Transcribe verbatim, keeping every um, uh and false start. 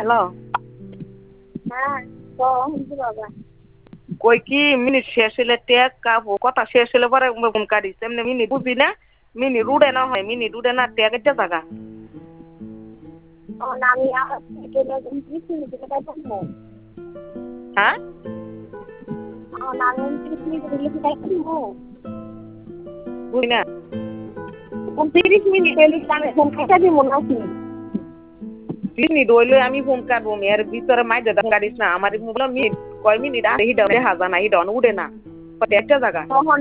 hello হ্যাঁ তো শুনছি বাবা কই কি মিনিট শেষ হলে টেক কাবো কথা শেষ হলে পরে ফোন কাটিস এমনি মিনিট বুঝি না মিনিট উড়ে না হয় মিনিট উড়ে না টেক একটা জায়গা ও না আমি আর ত্রিশ মিনিট এটা বলবো হ্যাঁ ও না আমি ত্রিশ মিনিট দিলে কি তাই বলবো বুঝি না ত্রিশ মিনিট এলে আমি ফোন কেটে দিব নাকি মিনিট হইলে আমি ফোন কাটবো এর ভিতরে মাইজে দাম কাটিস না আমার মোবাইল মিনিট কয় মিনিট আর হিডা দেখা যায় না হিডা উড়ে না একটা জায়গা